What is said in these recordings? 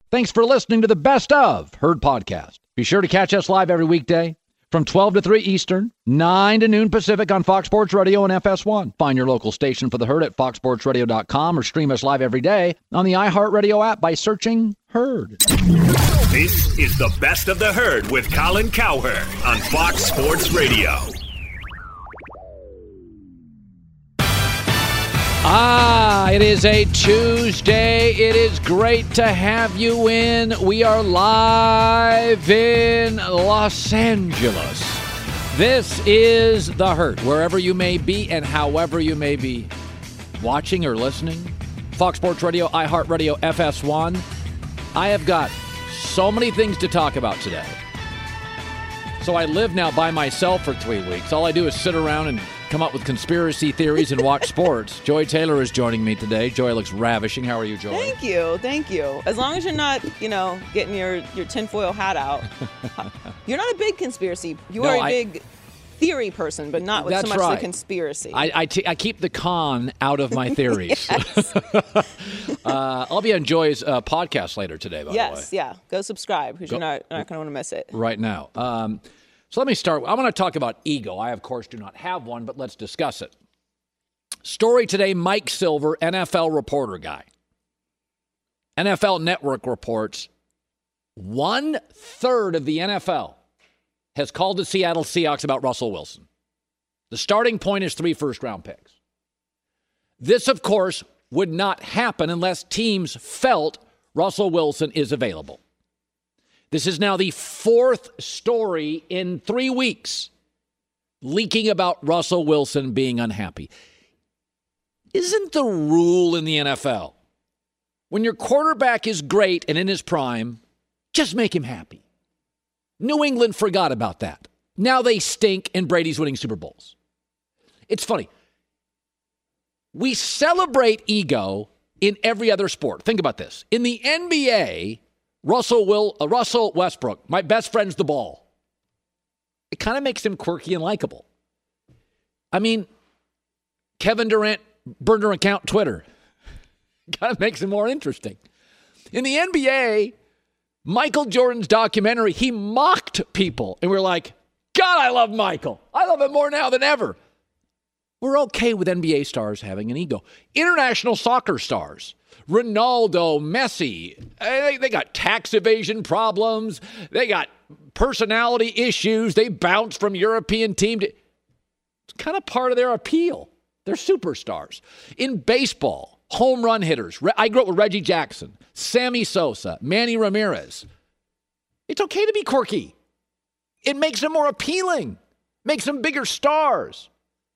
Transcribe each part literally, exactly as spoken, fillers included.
Thanks for listening to the Best of Herd podcast. Be sure to catch us live every weekday from twelve to three Eastern, nine to noon Pacific on Fox Sports Radio and F S one. Find your local station for the Herd at fox sports radio dot com or stream us live every day on the iHeartRadio app by searching Herd. This is the Best of the Herd with Colin Cowherd on Fox Sports Radio. Ah, it is a Tuesday. It is great to have you in. We are live in Los Angeles. This is The Herd, wherever you may be and however you may be watching or listening. Fox Sports Radio, iHeartRadio, F S one. I have got so many things to talk about today. So I live now by myself for three weeks. All I do is sit around and come up with conspiracy theories and watch sports. Joy Taylor is joining me today. Joy looks ravishing. How are you, Joy? Thank you. Thank you. As long as you're not, you know, getting your, your tinfoil hat out. You're not a big conspiracy. You No, are a I- big theory person, but not with That's so much right. the conspiracy. I, I, t- I keep the con out of my theories. uh, I'll be on Joy's uh, podcast later today, by yes, the way. yeah. Go subscribe because you're not, not going to want to miss it. Right now. Um, so let me start. I want to talk about ego. I, of course, do not have one, but let's discuss it. Story today, Mike Silver, N F L reporter guy. N F L Network reports one third of the N F L has called the Seattle Seahawks about Russell Wilson. The starting point is three first-round picks. This, of course, would not happen unless teams felt Russell Wilson is available. This is now the fourth story in three weeks leaking about Russell Wilson being unhappy. Isn't the rule in the N F L, when your quarterback is great and in his prime, just make him happy? New England forgot about that. Now they stink and Brady's winning Super Bowls. It's funny. We celebrate ego in every other sport. Think about this. In the N B A, Russell Will uh, Russell Westbrook, my best friend's the ball. It kind of makes him quirky and likable. I mean, Kevin Durant burner account Twitter kind of makes him more interesting. In the N B A, Michael Jordan's documentary, he mocked people. And we're like, God, I love Michael. I love him more now than ever. We're okay with N B A stars having an ego. International soccer stars, Ronaldo, Messi, they, they got tax evasion problems. They got personality issues. They bounce from European team to... It's kind of part of their appeal. They're superstars. In baseball, home run hitters. I grew up with Reggie Jackson, Sammy Sosa, Manny Ramirez. It's okay to be quirky. It makes them more appealing. Makes them bigger stars.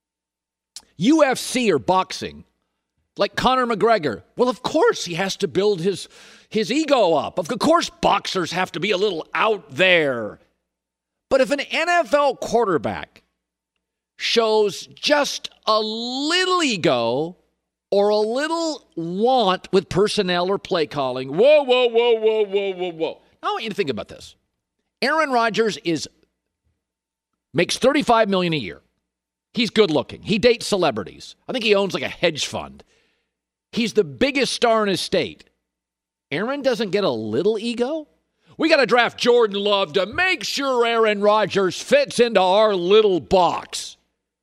U F C or boxing, like Conor McGregor. Well, of course he has to build his, his ego up. Of course boxers have to be a little out there. But if an N F L quarterback shows just a little ego or a little want with personnel or play calling, whoa, whoa, whoa, whoa, whoa, whoa, whoa. I want you to think about this. Aaron Rodgers is makes thirty-five million dollars a year. He's good looking. He dates celebrities. I think he owns like a hedge fund. He's the biggest star in his state. Aaron doesn't get a little ego? We got to draft Jordan Love to make sure Aaron Rodgers fits into our little box.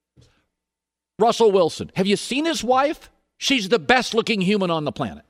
Russell Wilson. Have you seen his wife? She's the best looking human on the planet.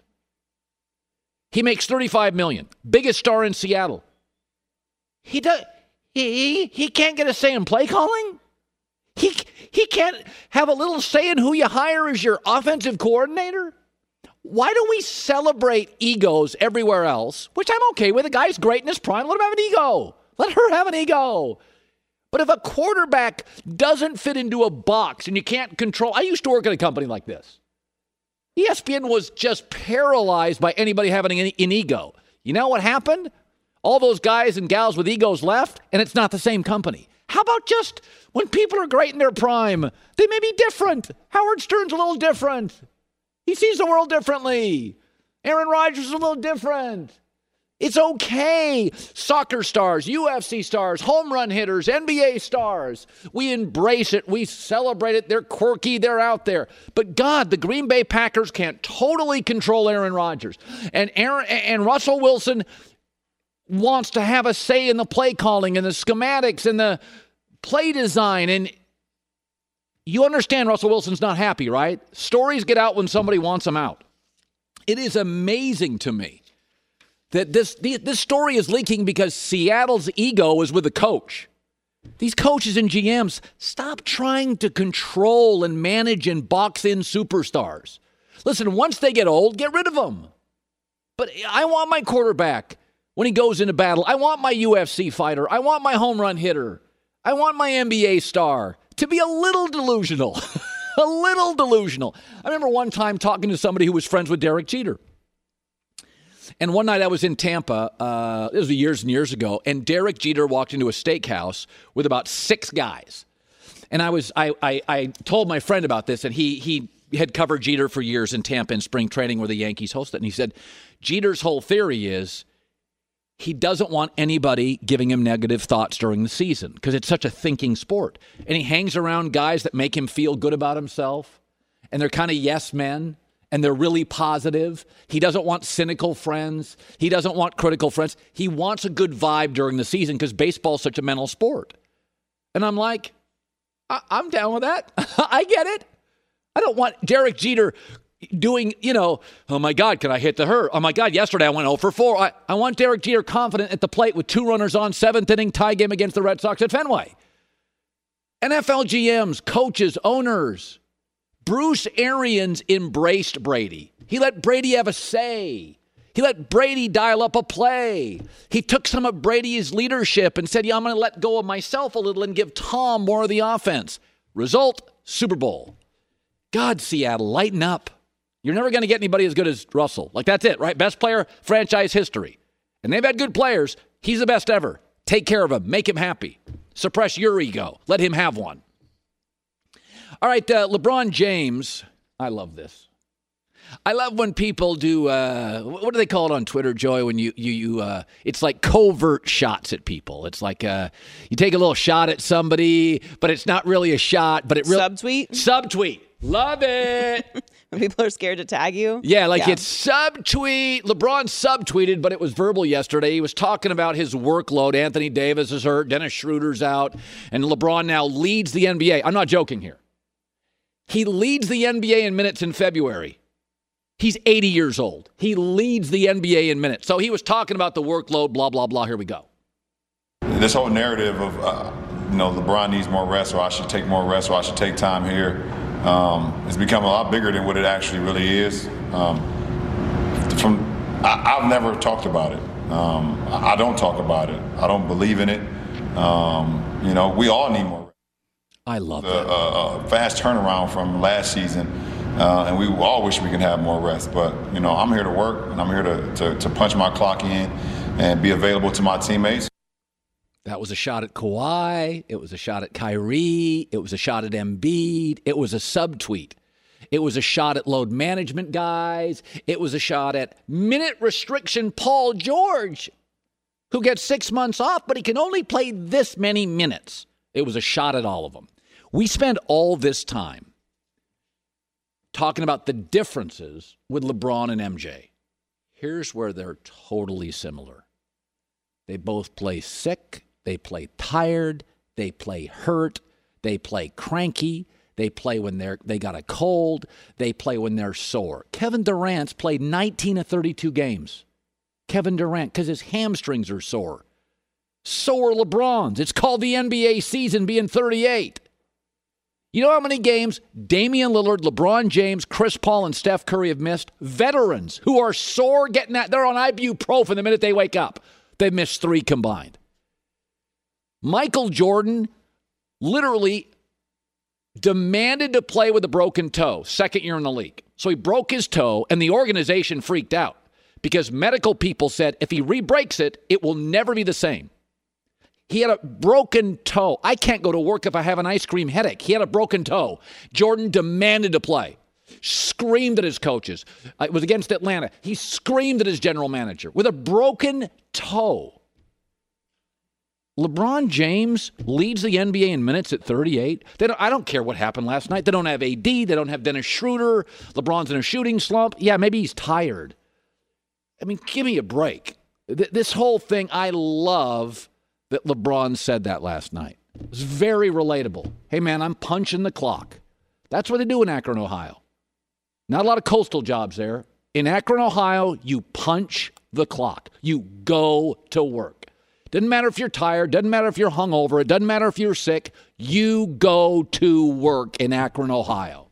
He makes thirty-five million dollars. Biggest star in Seattle. He does. He, he can't get a say in play calling? He, he can't have a little say in who you hire as your offensive coordinator? Why do we celebrate egos everywhere else, which I'm okay with? A guy's great in his prime. Let him have an ego. Let her have an ego. But if a quarterback doesn't fit into a box and you can't control... I used to work at a company like this. E S P N was just paralyzed by anybody having an, an ego. You know what happened? All those guys and gals with egos left, and it's not the same company. How about just when people are great in their prime, they may be different. Howard Stern's a little different. He sees the world differently. Aaron Rodgers is a little different. It's okay. Soccer stars, U F C stars, home run hitters, N B A stars. We embrace it. We celebrate it. They're quirky. They're out there. But God, the Green Bay Packers can't totally control Aaron Rodgers. And Aaron and Russell Wilson wants to have a say in the play calling and the schematics and the play design. And you understand Russell Wilson's not happy, right? Stories get out when somebody wants them out. It is amazing to me that this this story is leaking because Seattle's ego is with the coach. These coaches and G Ms, stop trying to control and manage and box in superstars. Listen, once they get old, get rid of them. But I want my quarterback when he goes into battle. I want my U F C fighter. I want my home run hitter. I want my N B A star to be a little delusional. a little delusional. I remember one time talking to somebody who was friends with Derek Jeter. And one night I was in Tampa, uh, it was years and years ago, and Derek Jeter walked into a steakhouse with about six guys. And I was I I, I told my friend about this, and he he had covered Jeter for years in Tampa in spring training where the Yankees hosted. And he said, Jeter's whole theory is he doesn't want anybody giving him negative thoughts during the season because it's such a thinking sport. And he hangs around guys that make him feel good about himself, and they're kind of yes men. And they're really positive. He doesn't want cynical friends. He doesn't want critical friends. He wants a good vibe during the season because baseball is such a mental sport. And I'm like, I- I'm down with that. I get it. I don't want Derek Jeter doing, you know, oh, my God, can I hit the hurt? Oh, my God, yesterday I went oh for four. I, I want Derek Jeter confident at the plate with two runners on, seventh inning tie game against the Red Sox at Fenway. N F L G Ms, coaches, owners. Bruce Arians embraced Brady. He let Brady have a say. He let Brady dial up a play. He took some of Brady's leadership and said, yeah, I'm going to let go of myself a little and give Tom more of the offense. Result, Super Bowl. God, Seattle, lighten up. You're never going to get anybody as good as Russell. Like, that's it, right? Best player, franchise history. And they've had good players. He's the best ever. Take care of him. Make him happy. Suppress your ego. Let him have one. All right, uh, LeBron James. I love this. I love when people do, uh, what do they call it on Twitter, Joy, when you, you, you uh, it's like covert shots at people. It's like uh, you take a little shot at somebody, but it's not really a shot, but it really. Subtweet? Subtweet. Love it. When people are scared to tag you? Yeah, like yeah. it's subtweet. LeBron subtweeted, but it was verbal yesterday. He was talking about his workload. Anthony Davis is hurt. Dennis Schroeder's out. And LeBron now leads the N B A. I'm not joking here. He leads the N B A in minutes in February. He's eighty years old. He leads the N B A in minutes. So he was talking about the workload, blah, blah, blah. Here we go. This whole narrative of, uh, you know, LeBron needs more rest, or I should take more rest, or I should take time here, um, has become a lot bigger than what it actually really is. Um, from I, I've never talked about it. Um, I, I don't talk about it. I don't believe in it. Um, you know, we all need more rest. I love the, that. Uh, a fast turnaround from last season, uh, and we all wish we could have more rest. But, you know, I'm here to work, and I'm here to, to, to punch my clock in and be available to my teammates. That was a shot at Kawhi. It was a shot at Kyrie. It was a shot at Embiid. It was a subtweet. It was a shot at load management guys. It was a shot at minute restriction Paul George, who gets six months off, but he can only play this many minutes. It was a shot at all of them. We spend all this time talking about the differences with LeBron and M J. Here's where they're totally similar. They both play sick. They play tired. They play hurt. They play cranky. They play when they're they got a cold. They play when they're sore. Kevin Durant's played nineteen of thirty-two games. Kevin Durant, because his hamstrings are sore. Sore LeBron's. It's called the N B A season being thirty-eight. You know how many games Damian Lillard, LeBron James, Chris Paul, and Steph Curry have missed? Veterans who are sore getting that. They're on ibuprofen the minute they wake up. They missed three combined. Michael Jordan literally demanded to play with a broken toe, second year in the league. So he broke his toe, and the organization freaked out because medical people said if he re-breaks it, it will never be the same. He had a broken toe. I can't go to work if I have an ice cream headache. He had a broken toe. Jordan demanded to play. Screamed at his coaches. Uh, it was against Atlanta. He screamed at his general manager with a broken toe. LeBron James leads the N B A in minutes at thirty-eight. They don't, I don't care what happened last night. They don't have A D. They don't have Dennis Schroeder. LeBron's in a shooting slump. Yeah, maybe he's tired. I mean, give me a break. Th- this whole thing, I love that LeBron said that last night. It was very relatable. Hey, man, I'm punching the clock. That's what they do in Akron, Ohio. Not a lot of coastal jobs there. In Akron, Ohio, you punch the clock. You go to work. Doesn't matter if you're tired. Doesn't matter if you're hungover. It doesn't matter if you're sick. You go to work in Akron, Ohio.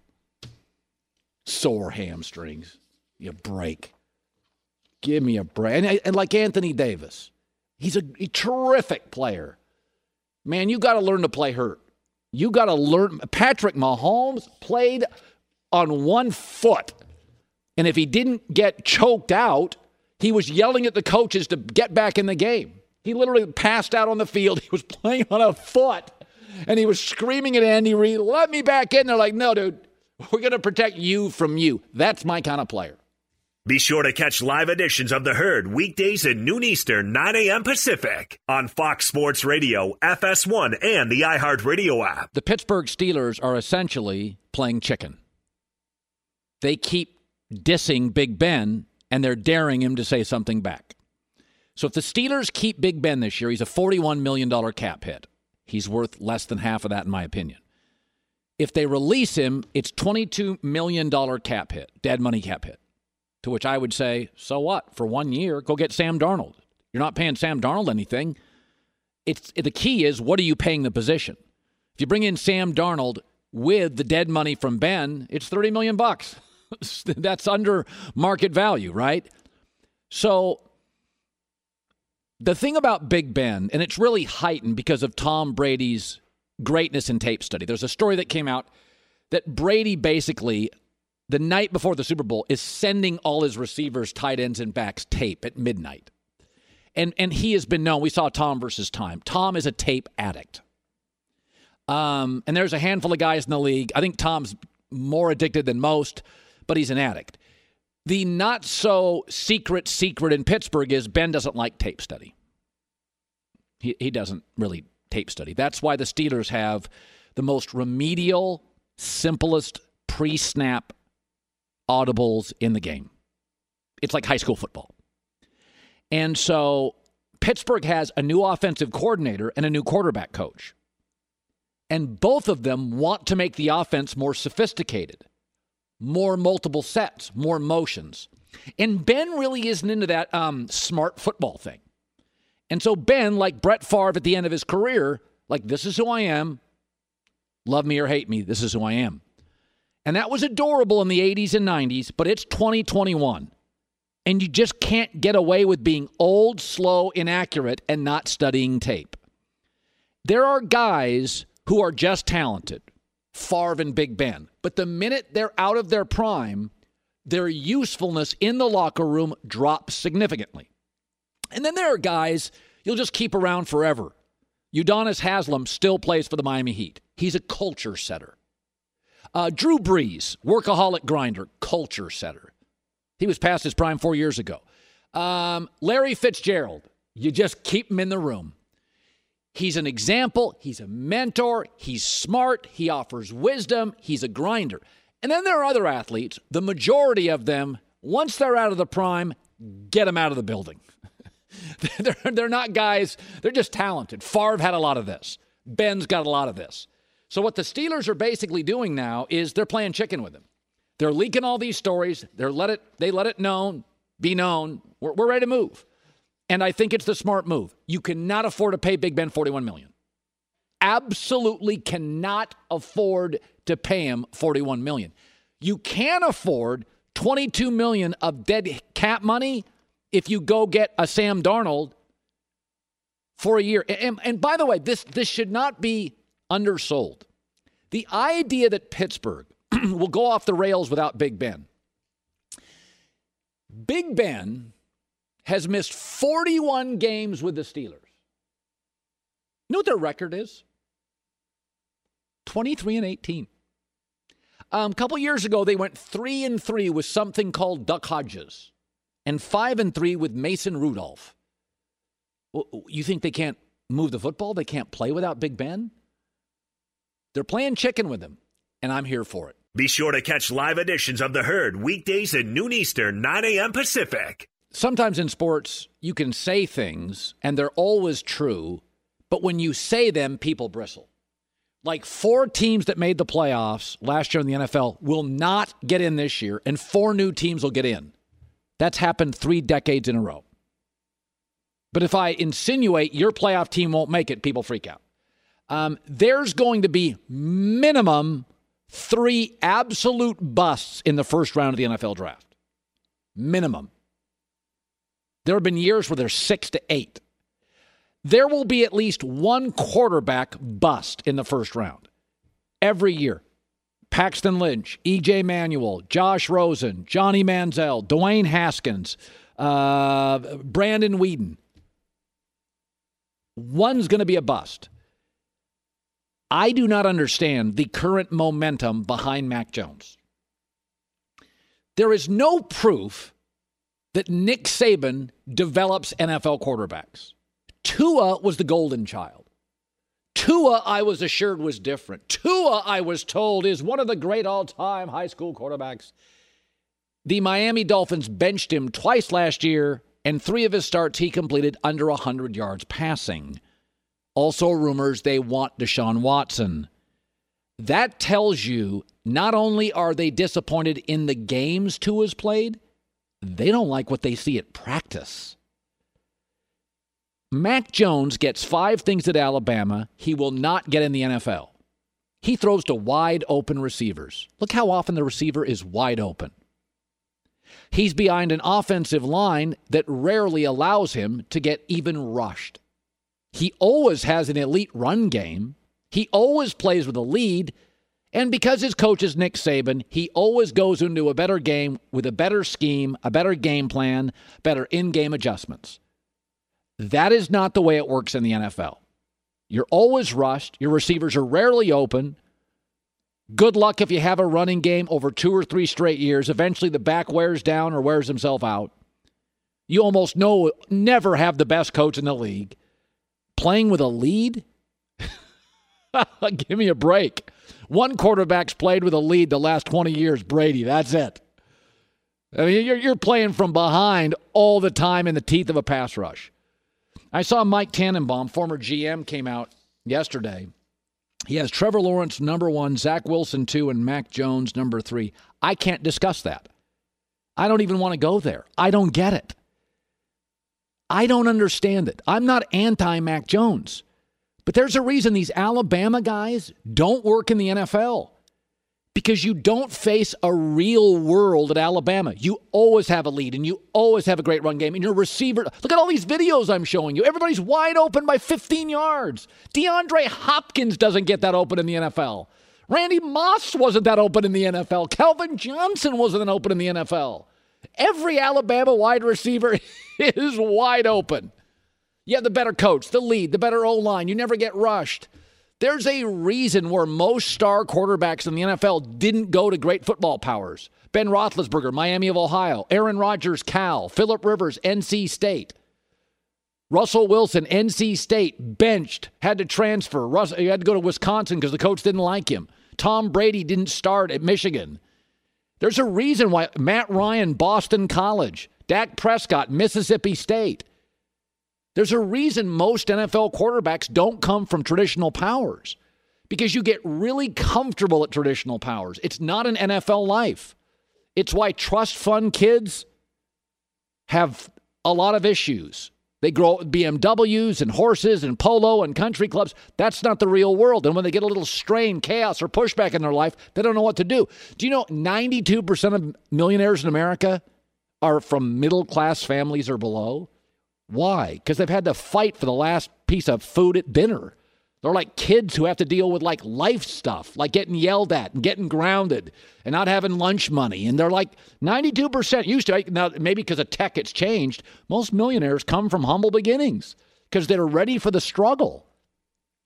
Sore hamstrings. You break. Give me a break. And, and like Anthony Davis, he's a, a terrific player. Man, you got to learn to play hurt. You got to learn. Patrick Mahomes played on one foot. And if he didn't get choked out, he was yelling at the coaches to get back in the game. He literally passed out on the field. He was playing on a foot. And he was screaming at Andy Reid, let me back in. They're like, no, dude, we're going to protect you from you. That's my kind of player. Be sure to catch live editions of The Herd weekdays at noon Eastern, nine a.m. Pacific on Fox Sports Radio, F S one, and the iHeartRadio app. The Pittsburgh Steelers are essentially playing chicken. They keep dissing Big Ben, and they're daring him to say something back. So if the Steelers keep Big Ben this year, he's a forty-one million dollars cap hit. He's worth less than half of that, in my opinion. If they release him, it's twenty-two million dollars cap hit, dead money cap hit. To which I would say, so what? For one year, go get Sam Darnold. You're not paying Sam Darnold anything. It's the key is, what are you paying the position? If you bring in Sam Darnold with the dead money from Ben, it's thirty million bucks. That's under market value, right? So the thing about Big Ben, and it's really heightened because of Tom Brady's greatness in tape study. There's a story that came out that Brady basically, the night before the Super Bowl, is sending all his receivers, tight ends, and backs tape at midnight. And and he has been known. We saw Tom versus Time. Tom is a tape addict. Um, and there's a handful of guys in the league. I think Tom's more addicted than most, but he's an addict. The not-so-secret secret in Pittsburgh is Ben doesn't like tape study. He, he doesn't really tape study. That's why the Steelers have the most remedial, simplest pre-snap audibles in the game. It's like high school football. And so Pittsburgh has a new offensive coordinator and a new quarterback coach. And both of them want to make the offense more sophisticated. More multiple sets, more motions. And Ben really isn't into that um, smart football thing. And so Ben, like Brett Favre at the end of his career, like, this is who I am. Love me or hate me, this is who I am. And that was adorable in the eighties and nineties, but it's twenty twenty-one. And you just can't get away with being old, slow, inaccurate, and not studying tape. There are guys who are just talented. Favre and Big Ben. But the minute they're out of their prime, their usefulness in the locker room drops significantly. And then there are guys you'll just keep around forever. Udonis Haslem still plays for the Miami Heat. He's a culture setter. Uh, Drew Brees, workaholic grinder, culture setter. He was past his prime four years ago. Um, Larry Fitzgerald, you just keep him in the room. He's an example. He's a mentor. He's smart. He offers wisdom. He's a grinder. And then there are other athletes. The majority of them, once they're out of the prime, get them out of the building. they're, they're not guys. They're just talented. Favre had a lot of this. Ben's got a lot of this. So what the Steelers are basically doing now is they're playing chicken with him. They're leaking all these stories. They're let it. They let it known, be known. We're, we're ready to move. And I think it's the smart move. You cannot afford to pay Big Ben forty-one million dollars. Absolutely cannot afford to pay him forty-one million dollars. You can afford twenty-two million dollars of dead cap money if you go get a Sam Darnold for a year. And, and by the way, this, this should not be undersold. The idea that Pittsburgh will go off the rails without Big Ben. Big Ben has missed forty-one games with the Steelers. You know what their record is? twenty-three and eighteen. Um, a couple years ago, they went three and three with something called Duck Hodges, and five and three with Mason Rudolph. Well, you think they can't move the football? They can't play without Big Ben? They're playing chicken with him, and I'm here for it. Be sure to catch live editions of The Herd weekdays at noon Eastern, nine a.m. Pacific. Sometimes in sports, you can say things, and they're always true, but when you say them, people bristle. Like four teams that made the playoffs last year in the N F L will not get in this year, and four new teams will get in. That's happened three decades in a row. But if I insinuate your playoff team won't make it, people freak out. Um, there's going to be minimum three absolute busts in the first round of the N F L draft. Minimum. There have been years where there's six to eight. There will be at least one quarterback bust in the first round. Every year. Paxton Lynch, E J Manuel, Josh Rosen, Johnny Manziel, Dwayne Haskins, uh, Brandon Weeden. One's going to be a bust. I do not understand the current momentum behind Mac Jones. There is no proof that Nick Saban develops N F L quarterbacks. Tua was the golden child. Tua, I was assured, was different. Tua, I was told, is one of the great all-time high school quarterbacks. The Miami Dolphins benched him twice last year, and three of his starts he completed under one hundred yards passing. Also rumors they want Deshaun Watson. That tells you not only are they disappointed in the games Tua's played, they don't like what they see at practice. Mac Jones gets five things at Alabama he will not get in the N F L. He throws to wide open receivers. Look how often the receiver is wide open. He's behind an offensive line that rarely allows him to get even rushed. He always has an elite run game. He always plays with a lead. And because his coach is Nick Saban, he always goes into a better game with a better scheme, a better game plan, better in-game adjustments. That is not the way it works in the N F L. You're always rushed. Your receivers are rarely open. Good luck if you have a running game over two or three straight years. Eventually the back wears down or wears himself out. You almost know never have the best coach in the league. Playing with a lead? Give me a break. One quarterback's played with a lead the last twenty years, Brady. That's it. I mean, you're, you're playing from behind all the time in the teeth of a pass rush. I saw Mike Tannenbaum, former G M, came out yesterday. He has Trevor Lawrence number one, Zach Wilson two, and Mac Jones number three. I can't discuss that. I don't even want to go there. I don't get it. I don't understand it. I'm not anti-Mac Jones. But there's a reason these Alabama guys don't work in the N F L. Because you don't face a real world at Alabama. You always have a lead, and you always have a great run game. And your receiver, look at all these videos I'm showing you. Everybody's wide open by fifteen yards. DeAndre Hopkins doesn't get that open in the N F L. Randy Moss wasn't that open in the N F L. Calvin Johnson wasn't that open in the N F L. Every Alabama wide receiver is wide open. You have the better coach, the lead, the better O-line. You never get rushed. There's a reason where most star quarterbacks in the N F L didn't go to great football powers. Ben Roethlisberger, Miami of Ohio. Aaron Rodgers, Cal. Phillip Rivers, N C State. Russell Wilson, N C State, benched, had to transfer. Russ, he had to go to Wisconsin because the coach didn't like him. Tom Brady didn't start at Michigan. There's a reason why Matt Ryan, Boston College. Dak Prescott, Mississippi State. There's a reason most N F L quarterbacks don't come from traditional powers, because you get really comfortable at traditional powers. It's not an N F L life. It's why trust fund kids have a lot of issues. They grow up with B M Ws and horses and polo and country clubs. That's not the real world. And when they get a little strain, chaos, or pushback in their life, they don't know what to do. Do you know ninety-two percent of millionaires in America are from middle-class families or below? Why? Because they've had to fight for the last piece of food at dinner. They're like kids who have to deal with like life stuff, like getting yelled at and getting grounded and not having lunch money. And they're like ninety-two percent used to, now maybe because of tech it's changed, most millionaires come from humble beginnings because they're ready for the struggle.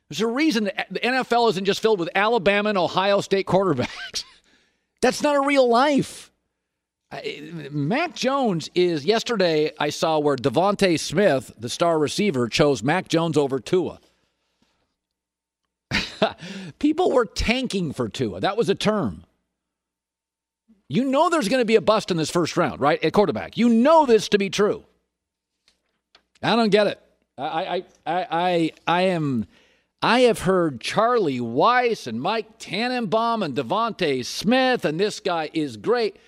There's a reason that the N F L isn't just filled with Alabama and Ohio State quarterbacks. That's not a real life. Mac Jones is, yesterday I saw where Devontae Smith, the star receiver, chose Mac Jones over Tua. People were tanking for Tua. That was a term. You know there's going to be a bust in this first round, right, at quarterback. You know this to be true. I don't get it. I, I, I, I, I am... I have heard Charlie Weiss and Mike Tannenbaum and Devontae Smith, and this guy is great.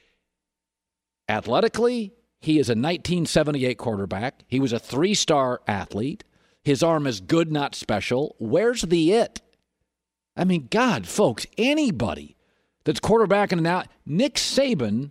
Athletically, he is a nineteen seventy-eight quarterback. He was a three-star athlete. His arm is good, not special. Where's the it? I mean, God, folks, anybody that's quarterbacking now, Nick Saban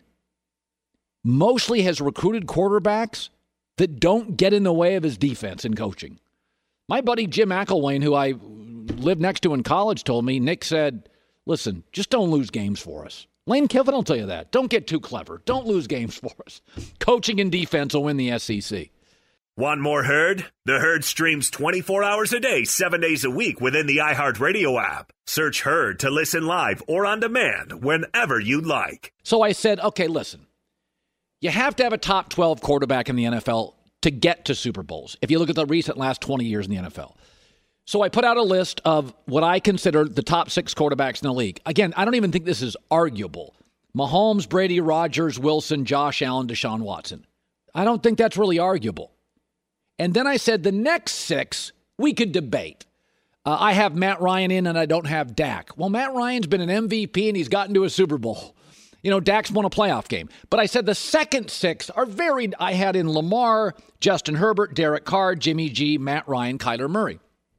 mostly has recruited quarterbacks that don't get in the way of his defense and coaching. My buddy Jim McElwain, who I lived next to in college, told me, Nick said, listen, just don't lose games for us. Lane Kiffin will tell you that. Don't get too clever. Don't lose games for us. Coaching and defense will win the S E C. Want more Herd? The Herd streams twenty-four hours a day, seven days a week within the iHeartRadio app. Search Herd to listen live or on demand whenever you'd like. So I said, okay, listen. You have to have a top twelve quarterback in the N F L to get to Super Bowls, if you look at the recent last twenty years in the N F L. So I put out a list of what I consider the top six quarterbacks in the league. Again, I don't even think this is arguable. Mahomes, Brady, Rodgers, Wilson, Josh Allen, Deshaun Watson. I don't think that's really arguable. And then I said the next six we could debate. Uh, I have Matt Ryan in and I don't have Dak. Well, Matt Ryan's been an M V P and he's gotten to a Super Bowl. You know, Dak's won a playoff game. But I said the second six are varied. I had in Lamar, Justin Herbert, Derek Carr, Jimmy G, Matt Ryan, Kyler Murray.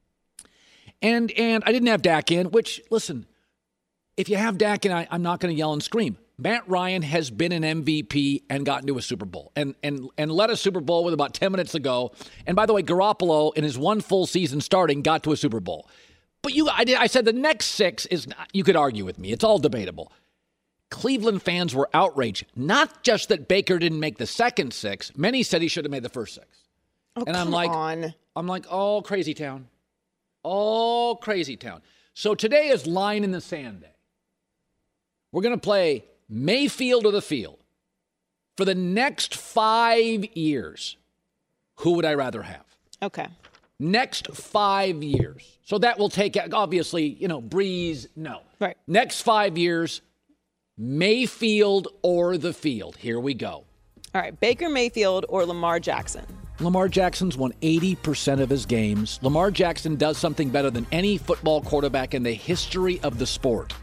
And and I didn't have Dak in, which, listen, if you have Dak in, I, I'm not going to yell and scream. Matt Ryan has been an M V P and gotten to a Super Bowl and, and, and led a Super Bowl with about ten minutes ago. And by the way, Garoppolo, in his one full season starting, got to a Super Bowl. But you, I, did, I said the next six is not, you could argue with me. It's all debatable. Cleveland fans were outraged. Not just that Baker didn't make the second six. Many said he should have made the first six. Oh, and I'm come like, on. I'm like, oh, crazy town. Oh, crazy town. So today is line in the sand day. We're going to play Mayfield or the field. For the next five years, who would I rather have? Okay. Next five years. So that will take, obviously, you know, Breeze, no. Right. Next five years, Mayfield or the field. Here we go. All right. Baker Mayfield or Lamar Jackson? Lamar Jackson's won eighty percent of his games. Lamar Jackson does something better than any football quarterback in the history of the sport.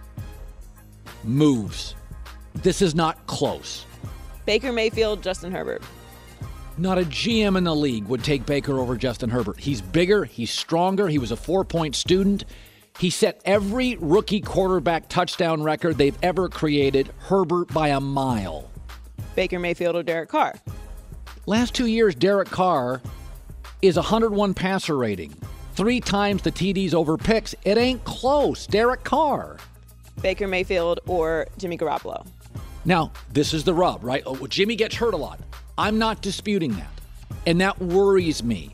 Moves. This is not close. Baker Mayfield, Justin Herbert. Not a G M in the league would take Baker over Justin Herbert. He's bigger. He's stronger. He was a four-point student. He set every rookie quarterback touchdown record they've ever created, Herbert by a mile. Baker Mayfield or Derek Carr? Last two years, Derek Carr is one hundred one passer rating. Three times the T Ds over picks. It ain't close. Derek Carr. Baker Mayfield or Jimmy Garoppolo? Now, this is the rub, right? Oh, well, Jimmy gets hurt a lot. I'm not disputing that. And that worries me.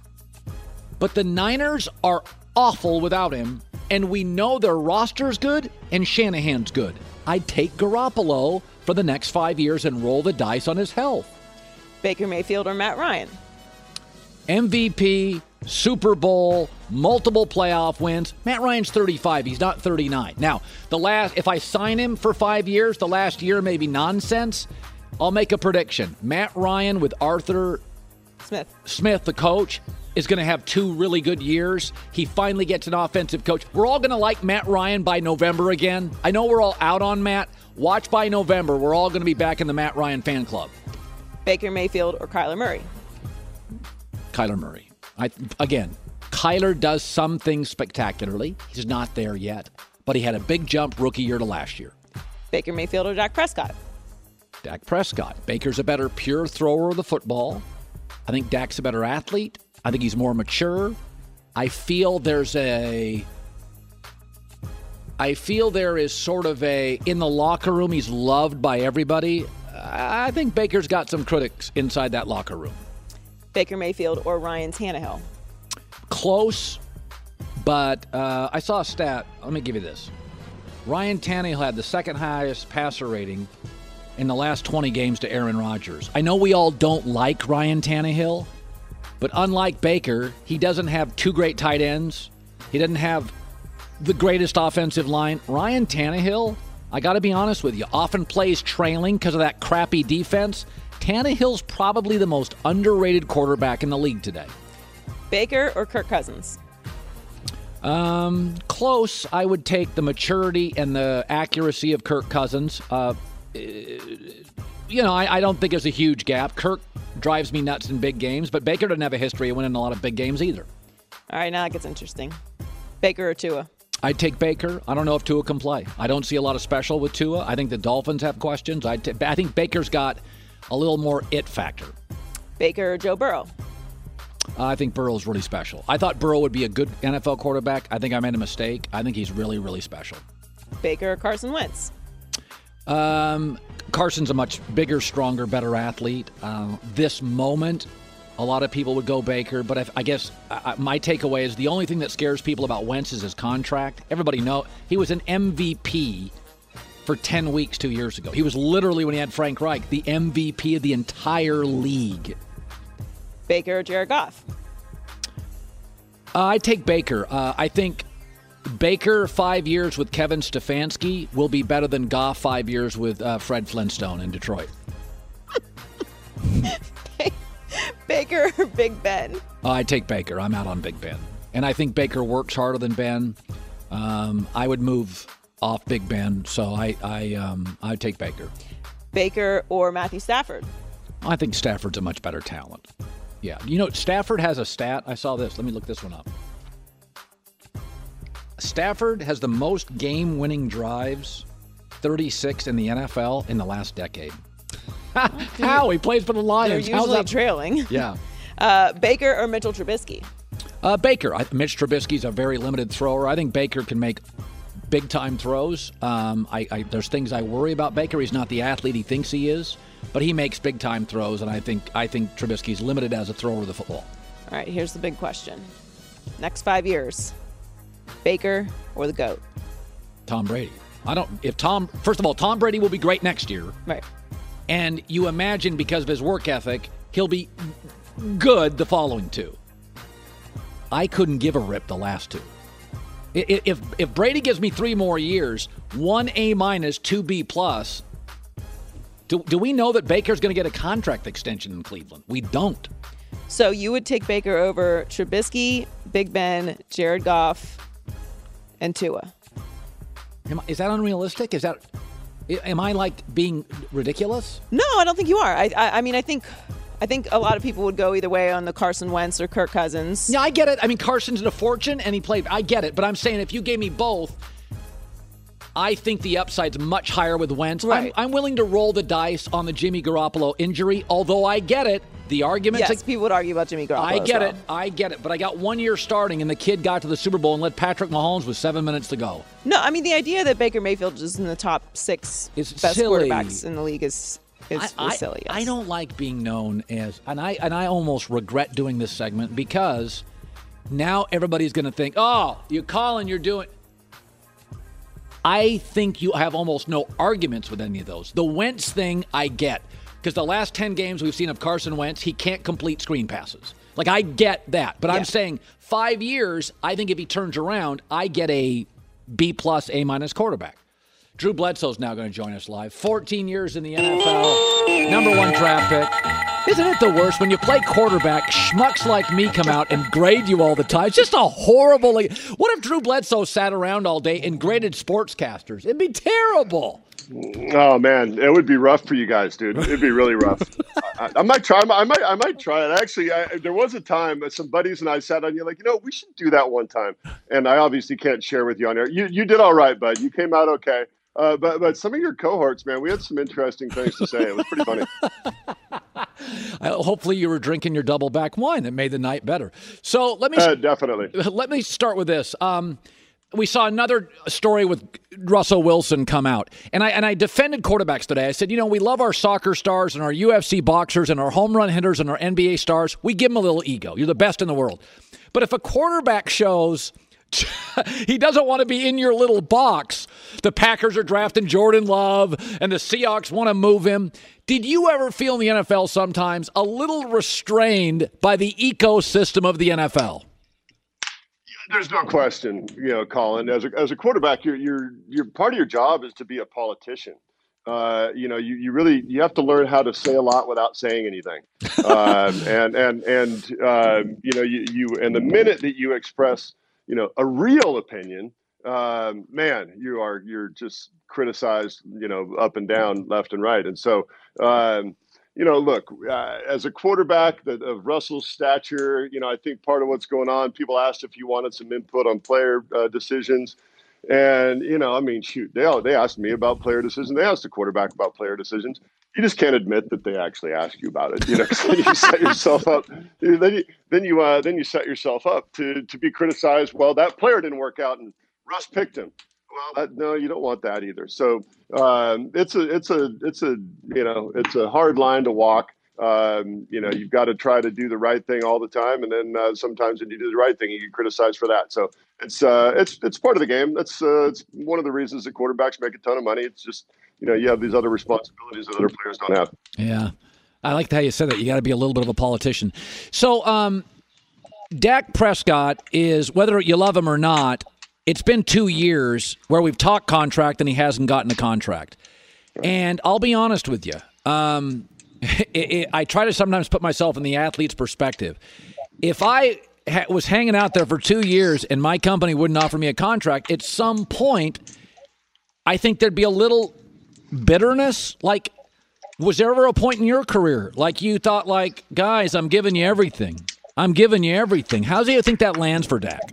But the Niners are awful without him, and we know their roster's good and Shanahan's good. I'd take Garoppolo for the next five years and roll the dice on his health. Baker Mayfield or Matt Ryan? M V P, Super Bowl, multiple playoff wins. Matt Ryan's thirty-five. He's not thirty-nine. Now, the last, if I sign him for five years, the last year may be nonsense. I'll make a prediction. Matt Ryan with Arthur Smith, Smith, the coach, is going to have two really good years. He finally gets an offensive coach. We're all going to like Matt Ryan by November again. I know we're all out on Matt. Watch by November. We're all going to be back in the Matt Ryan fan club. Baker Mayfield or Kyler Murray? Kyler Murray. I, again, Kyler does some things spectacularly. He's not there yet, but he had a big jump rookie year to last year. Baker Mayfield or Dak Prescott? Dak Prescott. Baker's a better pure thrower of the football. I think Dak's a better athlete. I think he's more mature. I feel there's a... I feel there is sort of a... In the locker room, he's loved by everybody. I think Baker's got some critics inside that locker room. Baker Mayfield or Ryan Tannehill? Close, But uh, I saw a stat. Let me give you this. Ryan Tannehill had the second highest passer rating in the last twenty games to Aaron Rodgers. I know we all don't like Ryan Tannehill, but unlike Baker, he doesn't have two great tight ends. He doesn't have the greatest offensive line. Ryan Tannehill, I got to be honest with you, often plays trailing because of that crappy defense. Tannehill's probably the most underrated quarterback in the league today. Baker or Kirk Cousins? Um, close. I would take the maturity and the accuracy of Kirk Cousins. Uh, you know, I, I don't think there's a huge gap. Kirk drives me nuts in big games, but Baker doesn't have a history of winning a lot of big games either. All right, now it gets interesting. Baker or Tua? I'd take Baker. I don't know if Tua can play. I don't see a lot of special with Tua. I think the Dolphins have questions. I'd t- I think Baker's got a little more it factor. Baker or Joe Burrow? Uh, I think Burrow's really special. I thought Burrow would be a good N F L quarterback. I think I made a mistake. I think he's really, really special. Baker or Carson Wentz? Um, Carson's a much bigger, stronger, better athlete. Uh, this moment, a lot of people would go Baker, but if, I guess uh, my takeaway is the only thing that scares people about Wentz is his contract. Everybody know he was an M V P for ten weeks two years ago. He was literally, when he had Frank Reich, the M V P of the entire league. Baker or Jared Goff? Uh, I take Baker. Uh, I think Baker five years with Kevin Stefanski will be better than Goff five years with uh, Fred Flintstone in Detroit. Baker or Big Ben? Uh, I take Baker. I'm out on Big Ben. And I think Baker works harder than Ben. Um, I would move off Big Ben, so I I um, I take Baker. Baker or Matthew Stafford? I think Stafford's a much better talent. Yeah. You know, Stafford has a stat. I saw this. Let me look this one up. Stafford has the most game-winning drives, thirty-six in the N F L in the last decade. How? He plays for the Lions. They're usually How's that? trailing. Yeah. Uh, Baker or Mitchell Trubisky? Uh, Baker. I, Mitch Trubisky's a very limited thrower. I think Baker can make big-time throws. Um, I, I, there's things I worry about Baker. He's not the athlete he thinks he is, but he makes big-time throws, and I think I think Trubisky's limited as a thrower of the football. All right, here's the big question. Next five years, Baker or the GOAT? Tom Brady. I don't. If Tom, first of all, Tom Brady will be great next year. Right. And you imagine because of his work ethic, he'll be good the following two. I couldn't give a rip the last two. If if Brady gives me three more years, one A minus, two B plus, do, do we know that Baker's going to get a contract extension in Cleveland? We don't. So you would take Baker over Trubisky, Big Ben, Jared Goff, and Tua. Am, is that unrealistic? Is that am I like being ridiculous? No, I don't think you are. I I, I mean I think. I think a lot of people would go either way on the Carson Wentz or Kirk Cousins. Yeah, I get it. I mean, Carson's a fortune, and he played. I get it. But I'm saying if you gave me both, I think the upside's much higher with Wentz. Right. I'm, I'm willing to roll the dice on the Jimmy Garoppolo injury, although I get it. The argument's... Yes, people would argue about Jimmy Garoppolo I get well. it. I get it. But I got one year starting, and the kid got to the Super Bowl and led Patrick Mahomes with seven minutes to go. No, I mean, the idea that Baker Mayfield is in the top six it's best silly. quarterbacks in the league is... It's I, silly. Yes. I don't like being known as, and I and I almost regret doing this segment because now everybody's going to think, oh, you're calling, you're doing. I think you have almost no arguments with any of those. The Wentz thing, I get, because the last ten games we've seen of Carson Wentz, he can't complete screen passes. Like, I get that, but yeah. I'm saying five years, I think if he turns around, I get a B plus, A minus quarterback. Drew Bledsoe's now going to join us live. fourteen years in the N F L, number one draft pick. Isn't it the worst when you play quarterback, schmucks like me come out and grade you all the time? It's just a horrible league. What if Drew Bledsoe sat around all day and graded sportscasters? It'd be terrible. Oh man, it would be rough for you guys, dude. It'd be really rough. I, I might try. I might. I might try it. Actually, I, there was a time that some buddies and I sat on you like, you know, we should do that one time. And I obviously can't share with you on air. You you did all right, bud. You came out okay. Uh, but but some of your cohorts, man, we had some interesting things to say. It was pretty funny. Hopefully you were drinking your double back wine that made the night better. So let me uh, definitely let me start with this. Um, we saw another story with Russell Wilson come out, and I and I defended quarterbacks today. I said, you know, we love our soccer stars and our U F C boxers and our home run hitters and our N B A stars. We give them a little ego. You're the best in the world. But if a quarterback shows He doesn't want to be in your little box. The Packers are drafting Jordan Love, and the Seahawks want to move him. Did you ever feel in the N F L sometimes a little restrained by the ecosystem of the N F L? There's no question, you know, Colin. As a as a quarterback, you're you're you're part of your job is to be a politician. Uh, you know, you, you really you have to learn how to say a lot without saying anything. um, and and and uh, you know, you you and the minute that you express, you know, a real opinion, um, man, you are you're just criticized, you know, up and down, left and right. And so, um, you know, look, uh, as a quarterback that, of Russell's stature, you know, I think part of what's going on, people asked if you wanted some input on player uh, decisions. And, you know, I mean, shoot, they all, they asked me about player decisions. They asked the quarterback about player decisions. You just can't admit that they actually ask you about it. You know, 'cause then you set yourself up. Then you then you uh, then you set yourself up to to be criticized. Well, that player didn't work out, and Russ picked him. Well, that, no, you don't want that either. So um, it's a it's a it's a you know it's a hard line to walk. Um, you know, you've got to try to do the right thing all the time, and then uh, sometimes when you do the right thing, you get criticized for that. So it's uh, it's it's part of the game. That's uh, it's one of the reasons that quarterbacks make a ton of money. It's just, you know, you have these other responsibilities that other players don't have. Yeah, I like how you said that. You got to be a little bit of a politician. So, um, Dak Prescott is, whether you love him or not, it's been two years where we've talked contract and he hasn't gotten a contract. And I'll be honest with you. Um, It, it, I try to sometimes put myself in the athlete's perspective. If I ha- was hanging out there for two years and my company wouldn't offer me a contract, at some point, I think there'd be a little bitterness. Like, was there ever a point in your career like you thought, like, guys, I'm giving you everything. I'm giving you everything. How do you think that lands for Dak?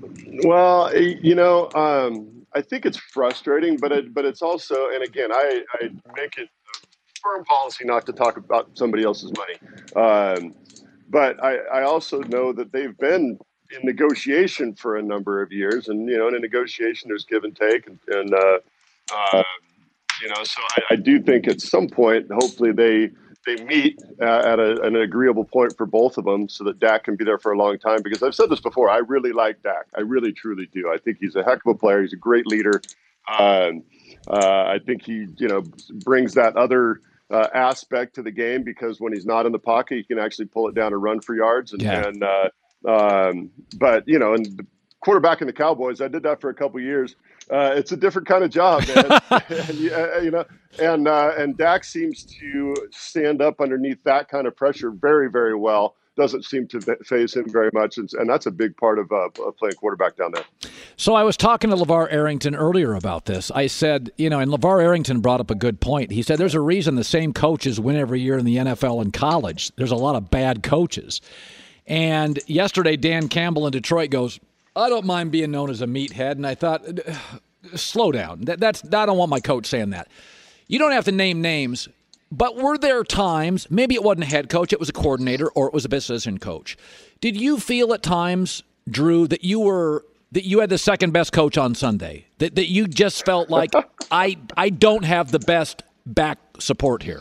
Well, you know, um, I think it's frustrating, but it, but it's also, and again, I, I make it firm policy not to talk about somebody else's money. Um, but I, I also know that they've been in negotiation for a number of years, and, you know, in a negotiation, there's give and take. And, and uh, uh, you know, so I, I do think at some point, hopefully they, they meet uh, at a, an agreeable point for both of them so that Dak can be there for a long time. Because I've said this before, I really like Dak. I really, truly do. I think he's a heck of a player. He's a great leader. Um, uh, I think he, you know, brings that other uh, aspect to the game, because when he's not in the pocket, he can actually pull it down and run for yards. And, yeah. and uh, um, but you know, and the quarterback in the Cowboys, I did that for a couple of years. Uh, it's a different kind of job, man. and, you know, and uh, and Dak seems to stand up underneath that kind of pressure very, very well. Doesn't seem to phase him very much, and, and that's a big part of uh, playing quarterback down there. So I was talking to LeVar Arrington earlier about this. I said, you know, and LeVar Arrington brought up a good point. He said there's a reason the same coaches win every year in the N F L and college. There's a lot of bad coaches. And yesterday, Dan Campbell in Detroit goes, I don't mind being known as a meathead. And I thought, slow down. That, that's I don't want my coach saying that. You don't have to name names. But were there times, maybe it wasn't a head coach, it was a coordinator, or it was a position coach. Did you feel at times, Drew, that you were that you had the second best coach on Sunday? That that you just felt like I I don't have the best back support here?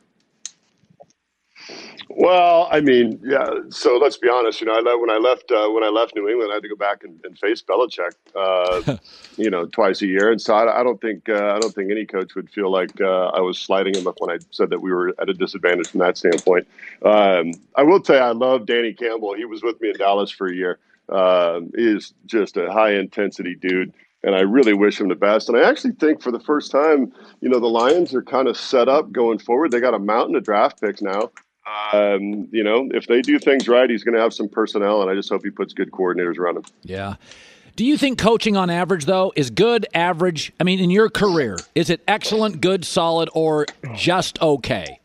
Well, I mean, yeah. So let's be honest. You know, I left, when I left uh, when I left New England, I had to go back and, and face Belichick. Uh, you know, twice a year, and so I, I don't think uh, I don't think any coach would feel like uh, I was sliding him up when I said that we were at a disadvantage from that standpoint. Um, I will tell you, I love Danny Campbell. He was with me in Dallas for a year. Um, he is just a high intensity dude, and I really wish him the best. And I actually think for the first time, you know, the Lions are kind of set up going forward. They got a mountain of draft picks now. Um, you know, if they do things right, he's going to have some personnel, and I just hope he puts good coordinators around him. Yeah. Do you think coaching on average, though, is good, average? I mean, in your career, is it excellent, good, solid, or just okay?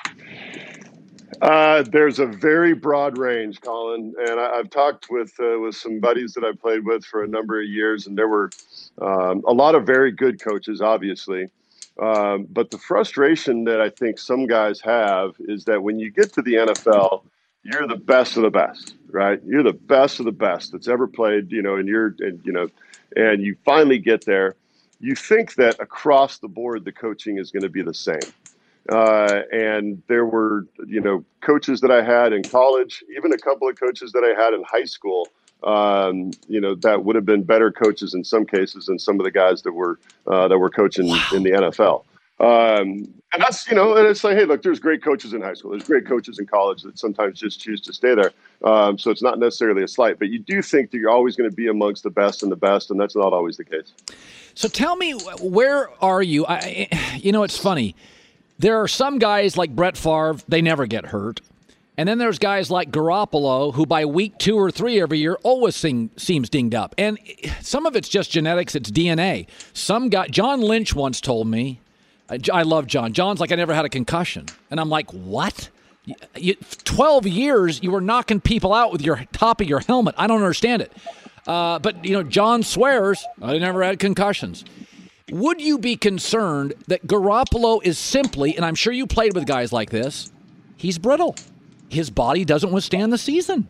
Uh, there's a very broad range, Colin, and I, I've talked with uh, with some buddies that I played with for a number of years, and there were um, a lot of very good coaches, obviously. Um, but the frustration that I think some guys have is that when you get to the N F L, you're the best of the best, right? You're the best of the best that's ever played, you know, and you're, and, you know, and you finally get there. You think that across the board, the coaching is going to be the same. Uh, and there were, you know, coaches that I had in college, even a couple of coaches that I had in high school um, you know, that would have been better coaches in some cases than some of the guys that were uh, that were coaching wow. in the N F L. Um, and that's, you know, and it's like, hey, look, there's great coaches in high school. There's great coaches in college that sometimes just choose to stay there. Um, so it's not necessarily a slight, but you do think that you're always going to be amongst the best and the best, and that's not always the case. So tell me, where are you? I, you know, it's funny. There are some guys like Brett Favre, they never get hurt. And then there's guys like Garoppolo, who by week two or three every year always sing, seems dinged up. And some of it's just genetics, it's D N A. Some guy, John Lynch once told me, I love John. John's like, I never had a concussion. And I'm like, what? You, twelve years, you were knocking people out with your top of your helmet. I don't understand it. Uh, but, you know, John swears, I never had concussions. Would you be concerned that Garoppolo is simply, and I'm sure you played with guys like this, he's brittle. His body doesn't withstand the season.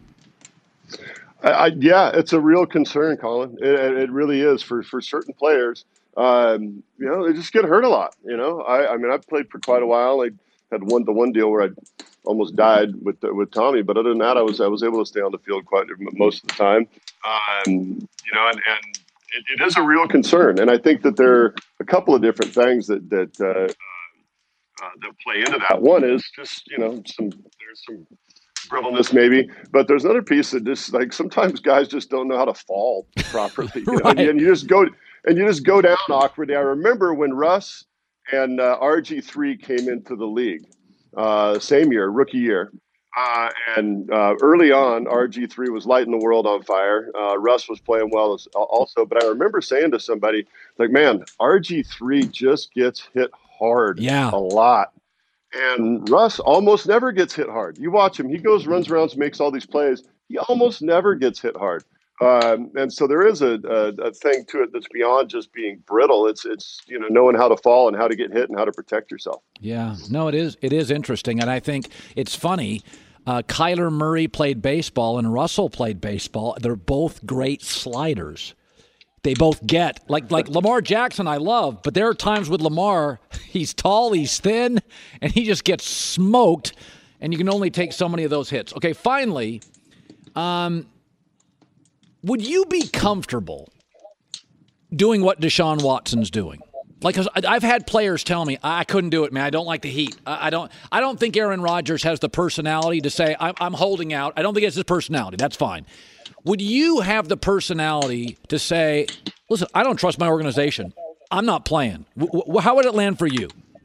I, I, yeah, it's a real concern, Colin. It, it really is for, for certain players. Um, you know, they just get hurt a lot. You know, I, I mean, I've played for quite a while. I had one the one deal where I almost died with with Tommy, but other than that, I was I was able to stay on the field quite most of the time. Um, you know, and, and it, it is a real concern. And I think that there are a couple of different things that that uh, uh, that play into that. One is just, you know, some there's some brittleness maybe, but there's another piece that just, like, sometimes guys just don't know how to fall properly. You know? Right. and, and you just go. And you just go down awkwardly. I remember when Russ and uh, R G three came into the league, uh, same year, rookie year. Uh, and uh, early on, R G three was lighting the world on fire. Uh, Russ was playing well as, also. But I remember saying to somebody, like, man, R G three just gets hit hard yeah. a lot. And Russ almost never gets hit hard. You watch him. He goes, runs around, makes all these plays. He almost never gets hit hard. Um, and so there is a, a, a thing to it that's beyond just being brittle. It's, it's, you know, knowing how to fall and how to get hit and how to protect yourself. Yeah, no, it is. It is interesting. And I think it's funny. Uh, Kyler Murray played baseball and Russell played baseball. They're both great sliders. They both get, like, like Lamar Jackson I love, but there are times with Lamar, he's tall, he's thin, and he just gets smoked, and you can only take so many of those hits. Okay, finally, um, would you be comfortable doing what Deshaun Watson's doing? Like, 'cause I've had players tell me, I couldn't do it, man. I don't like the heat. I, I don't. I don't think Aaron Rodgers has the personality to say, I'm, I'm holding out. I don't think it's his personality. That's fine. Would you have the personality to say, listen, I don't trust my organization. I'm not playing. W- w- how would it land for you?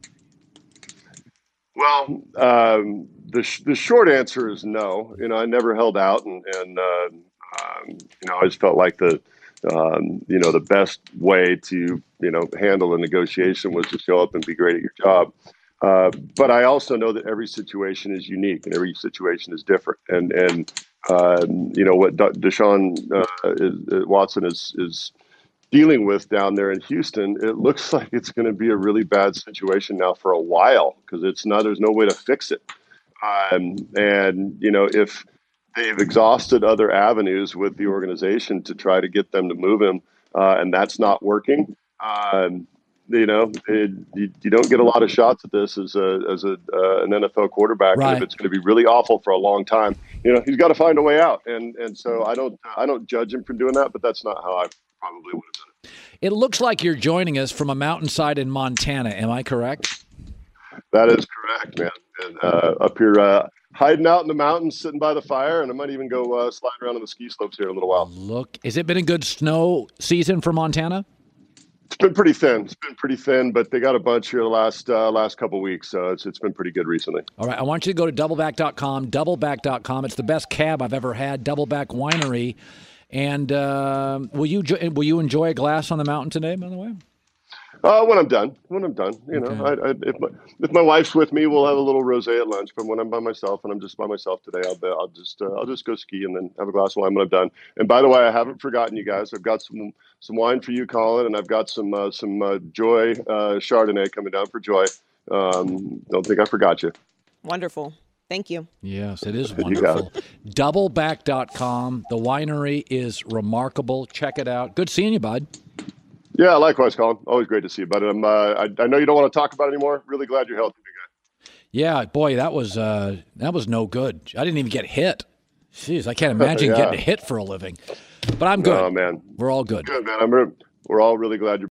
Well, um, the sh- the short answer is no. You know, I never held out, and and uh, um, you know, I just felt like the um, you know the best way to you know handle a negotiation was to show up and be great at your job. Uh, but I also know that every situation is unique and every situation is different. And and um, you know what Deshaun uh, is, Watson is is dealing with down there in Houston. It looks like it's going to be a really bad situation now for a while because it's not. There's no way to fix it. Um, and you know if they've exhausted other avenues with the organization to try to get them to move him, uh, and that's not working. Um, You know, it, you, you don't get a lot of shots at this as a as a uh, an N F L quarterback. Right. And if it's going to be really awful for a long time, you know, he's got to find a way out. And and so I don't I don't judge him for doing that, but that's not how I probably would have done it. It looks like you're joining us from a mountainside in Montana. Am I correct? That is correct, man. And uh, up here, uh, hiding out in the mountains, sitting by the fire, and I might even go uh, slide around on the ski slopes here in a little while. Look, has it been a good snow season for Montana? It's been pretty thin. It's been pretty thin, but they got a bunch here the last uh, last couple of weeks, so it's it's been pretty good recently. All right, I want you to go to doubleback dot com, doubleback dot com. It's the best cab I've ever had, Doubleback Winery. And uh, will you will you enjoy a glass on the mountain today, by the way? Uh, when I'm done, when I'm done, you know, Okay. I, I, if my if my wife's with me, we'll have a little rosé at lunch. But when I'm by myself and I'm just by myself today, I'll be, I'll just uh, I'll just go ski and then have a glass of wine when I'm done. And by the way, I haven't forgotten you guys. I've got some some wine for you, Colin, and I've got some uh, some uh, Joy uh, Chardonnay coming down for Joy. Um, don't think I forgot you. Wonderful. Thank you. Yes, it is You got wonderful. doubleback dot com. The winery is remarkable. Check it out. Good seeing you, bud. Yeah, likewise, Colin. Always great to see you, buddy. I'm, uh, I, I know you don't want to talk about it anymore. Really glad you're healthy, big guy. Yeah, boy, that was uh, that was no good. I didn't even get hit. Jeez, I can't imagine Yeah. getting hit for a living. But I'm good. Oh, man. We're all good. Good, man. I'm re- we're all really glad you're